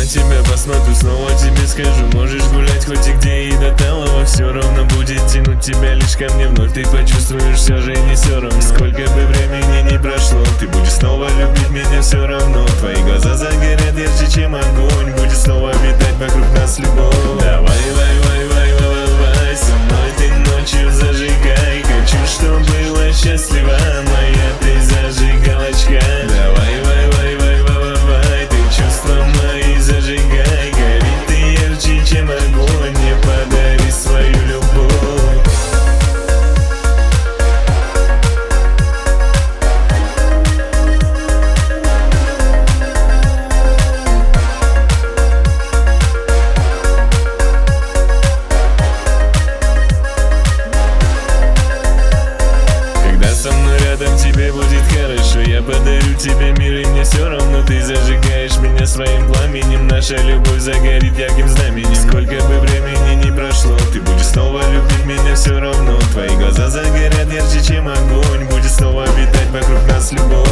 тебя посмотрю, снова тебе скажу. Можешь гулять хоть и где и до талого, все равно будет тянуть тебя лишь ко мне вновь. Ты почувствуешь, все же не все равно. Сколько бы времени не прошло, ты будешь снова любить меня все равно. Твои глаза загорят ярче, чем огонь, будет снова витать вокруг нас любовь. Давай, вай, вай, вай, вай, вай, со мной ты ночью зажигай. Хочу, чтоб была счастлива моя ты зажигалочка. Давай, вай, вай, вай, вай, вай, ты чувства мои зажигай. Горит ты ярче, чем огонь, мне подари свою любовь. Со мной рядом тебе будет хорошо. Я подарю тебе мир, и мне все равно. Ты зажигаешь меня своим пламенем. Наша любовь загорит ярким знаменем. Сколько бы времени не прошло, ты будешь снова любить меня все равно. Твои глаза загорят ярче, чем огонь, будет снова витать вокруг нас любовь.